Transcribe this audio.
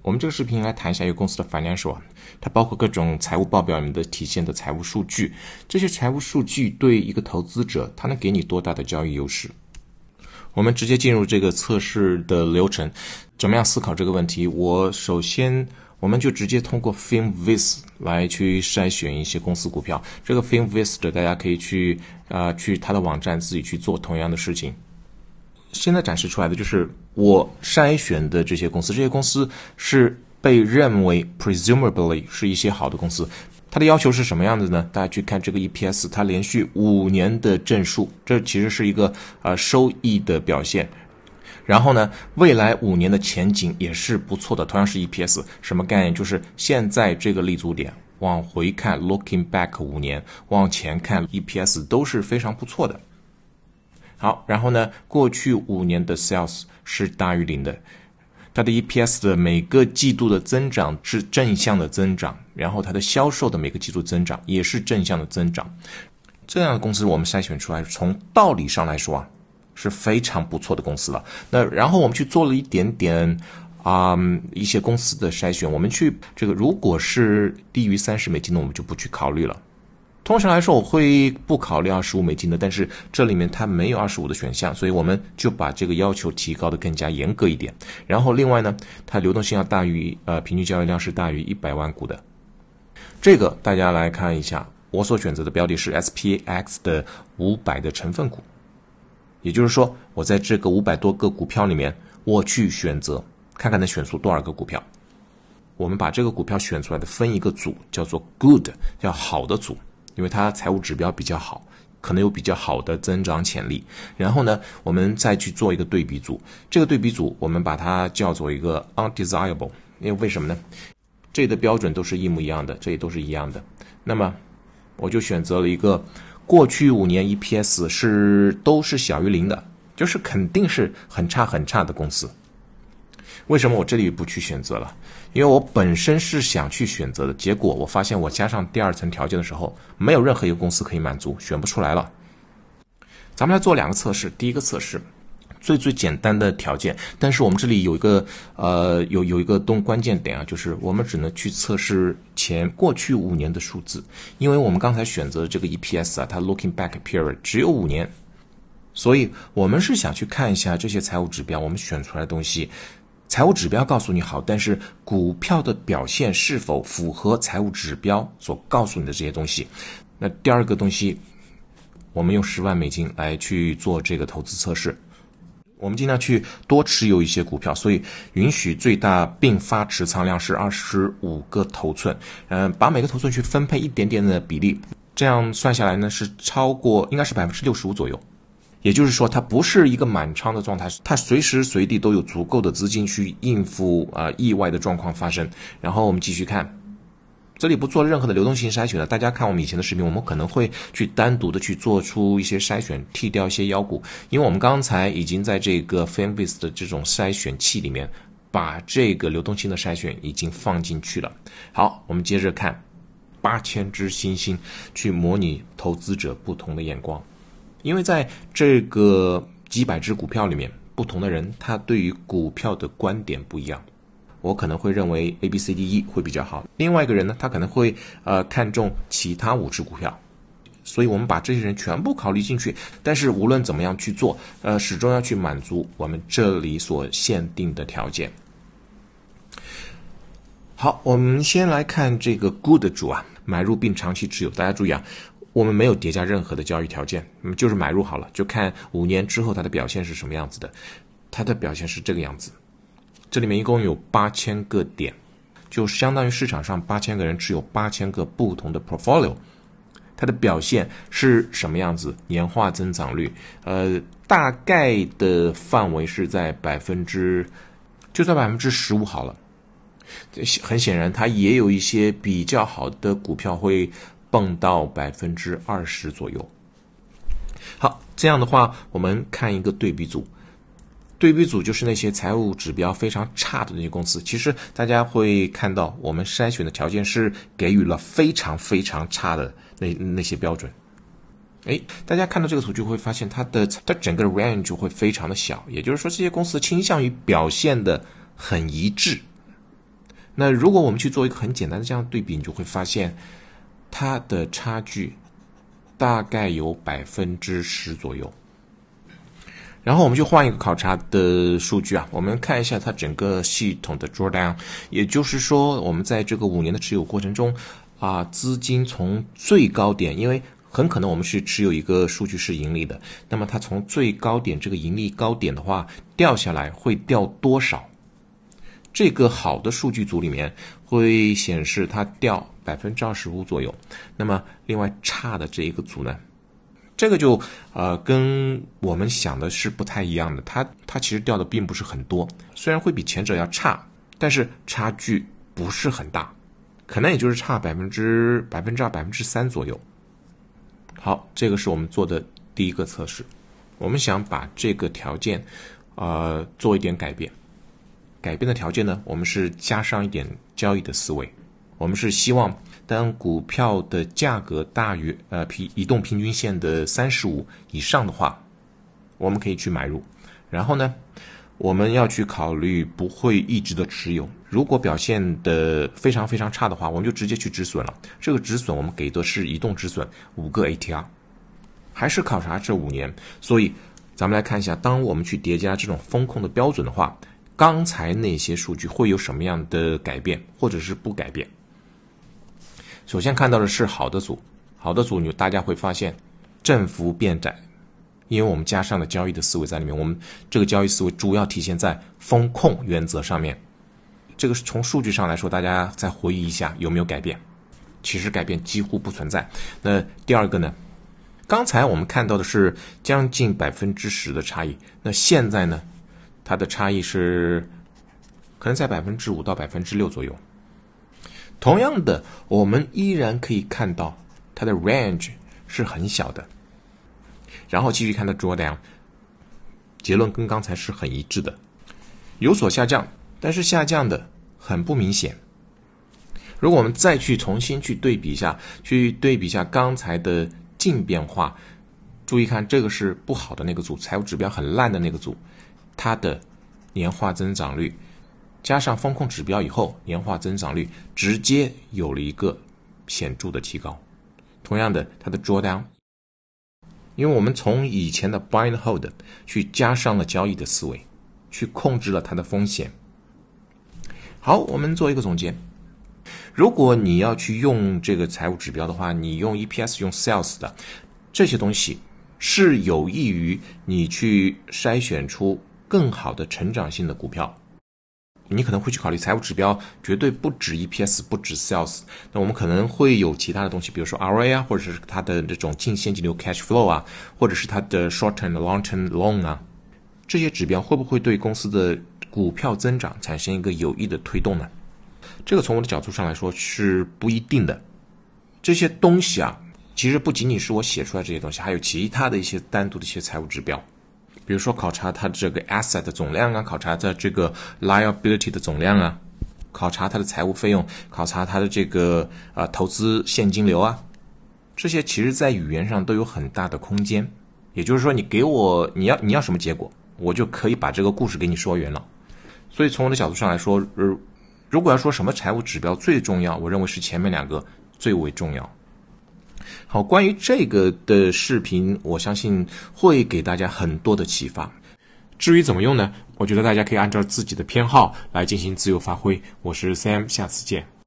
我们这个视频来谈一下一个公司的 financial， 它包括各种财务报表里面的体现的财务数据，这些财务数据对一个投资者它能给你多大的交易优势。我们直接进入这个测试的流程，怎么样思考这个问题？我们就直接通过 FinVis 来去筛选一些公司股票。这个 FinVis 的大家可以去它的网站自己去做同样的事情。现在展示出来的就是我筛选的这些公司，这些公司是被认为 presumably 是一些好的公司。它的要求是什么样子呢？大家去看这个 EPS， 它连续5年的正数，这其实是一个收益的表现。然后呢，未来5年的前景也是不错的，同样是 EPS， 什么概念？就是现在这个立足点往回看 looking back 5年，往前看 EPS 都是非常不错的。好，然后呢，过去5年的 sales 是大于0的，它的 EPS 的每个季度的增长是正向的增长，然后它的销售的每个季度增长也是正向的增长。这样的公司我们筛选出来，从道理上来说是非常不错的公司了。那然后我们去做了一点点一些公司的筛选，我们去这个如果是低于$30的，我们就不去考虑了。通常来说我会不考虑$25的，但是这里面它没有25的选项，所以我们就把这个要求提高的更加严格一点。然后另外呢，它流动性要大于平均交易量是大于100万股的。这个大家来看一下，我所选择的标的是 SPX 的500的成分股，也就是说我在这个500多个股票里面我去选择，看看能选出多少个股票。我们把这个股票选出来的分一个组，叫做 good， 叫好的组，因为它财务指标比较好，可能有比较好的增长潜力。然后呢，我们再去做一个对比组，这个对比组我们把它叫做一个 undesirable， 因为什么呢？这的标准都是一模一样的，这也都是一样的。那么我就选择了一个过去5年 EPS 都是小于0的，就是肯定是很差很差的公司。为什么我这里不去选择了？因为我本身是想去选择的，结果我发现我加上第2层条件的时候，没有任何一个公司可以满足，选不出来了。咱们来做2个测试。第一个测试最简单的条件，但是我们这里有一个有一个关键点就是我们只能去测试过去5年的数字，因为我们刚才选择的这个 EPS 它 looking back period 只有5年，所以我们是想去看一下这些财务指标，我们选出来的东西财务指标告诉你好，但是股票的表现是否符合财务指标所告诉你的这些东西。那第2个东西，我们用$10万来去做这个投资测试。我们尽量去多持有一些股票，所以允许最大并发持仓量是25个头寸，把每个头寸去分配一点点的比例，这样算下来呢是超过应该是65%左右。也就是说它不是一个满仓的状态，它随时随地都有足够的资金去应付意外的状况发生。然后我们继续看，这里不做任何的流动性筛选了。大家看我们以前的视频，我们可能会去单独的去做出一些筛选，剔掉一些妖股，因为我们刚才已经在这个 FinVis 的这种筛选器里面把这个流动性的筛选已经放进去了。好，我们接着看8000只星星去模拟投资者不同的眼光。因为在这个几百只股票里面，不同的人他对于股票的观点不一样。我可能会认为 ABCDE 会比较好，另外一个人呢，他可能会看重其他5只股票。所以我们把这些人全部考虑进去，但是无论怎么样去做，始终要去满足我们这里所限定的条件。好，我们先来看这个 good 组买入并长期持有。大家注意我们没有叠加任何的交易条件，就是买入好了，就看5年之后它的表现是什么样子的。它的表现是这个样子，这里面一共有8000个点，就相当于市场上8000个人持有8000个不同的 portfolio。 它的表现是什么样子？年化增长率大概的范围是在就在15%好了。很显然它也有一些比较好的股票会蹦到20%左右。好，这样的话我们看一个对比组。对比组就是那些财务指标非常差的那些公司。其实大家会看到我们筛选的条件是给予了非常非常差的那些标准。大家看到这个图就会发现它整个 range 会非常的小，也就是说这些公司倾向于表现的很一致， 那如果我们去做一个很简单的这样对比，你就会发现它的差距大概有 10% 左右。然后我们就换一个考察的数据我们看一下它整个系统的 drawdown， 也就是说我们在这个5年的持有过程中资金从最高点，因为很可能我们是持有一个数据是盈利的，那么它从最高点这个盈利高点的话掉下来会掉多少？这个好的数据组里面会显示它掉 25% 左右，那么另外差的这一个组呢，这个就跟我们想的是不太一样的，它其实掉的并不是很多，虽然会比前者要差，但是差距不是很大，可能也就是差2%、3% 左右。好，这个是我们做的第一个测试，我们想把这个条件做一点改变。改变的条件呢，我们是加上一点交易的思维，我们是希望当股票的价格大于移动平均线的35以上的话，我们可以去买入。然后呢，我们要去考虑不会一直的持有，如果表现的非常非常差的话，我们就直接去止损了。这个止损我们给的是移动止损5个 ATR， 还是考察这5年。所以咱们来看一下，当我们去叠加这种风控的标准的话，刚才那些数据会有什么样的改变，或者是不改变？首先看到的是好的组，好的组大家会发现振幅变窄，因为我们加上了交易的思维在里面，我们这个交易思维主要体现在风控原则上面。这个是从数据上来说，大家再回忆一下有没有改变？其实改变几乎不存在。那第二个呢？刚才我们看到的是将近 10% 的差异，那现在呢？它的差异是可能在 5% 到 6% 左右。同样的，我们依然可以看到它的 range 是很小的。然后继续看到 drawdown， 结论跟刚才是很一致的，有所下降，但是下降的很不明显。如果我们再去重新去对比一下刚才的净变化，注意看这个是不好的那个组，财务指标很烂的那个组，它的年化增长率加上风控指标以后，年化增长率直接有了一个显著的提高。同样的，它的 drawdown， 因为我们从以前的 buy and hold 去加上了交易的思维，去控制了它的风险。好，我们做一个总结。如果你要去用这个财务指标的话，你用 EPS 用 sales 的这些东西是有益于你去筛选出更好的成长性的股票。你可能会去考虑财务指标绝对不止 EPS 不止 sales， 那我们可能会有其他的东西，比如说 ROA 或者是它的这种净现金流 cash flow 或者是它的 short term long term loan 这些指标会不会对公司的股票增长产生一个有益的推动呢？这个从我的角度上来说是不一定的。这些东西其实不仅仅是我写出来这些东西，还有其他的一些单独的一些财务指标，比如说考察它这个 asset 的总量考察它这个 liability 的总量考察它的财务费用，考察它的这个投资现金流这些其实在语言上都有很大的空间。也就是说，你给我你要什么结果，我就可以把这个故事给你说圆了。所以从我的角度上来说，如果要说什么财务指标最重要，我认为是前面2个最为重要。好，关于这个的视频，我相信会给大家很多的启发。至于怎么用呢？我觉得大家可以按照自己的偏好来进行自由发挥。我是 Sam， 下次见。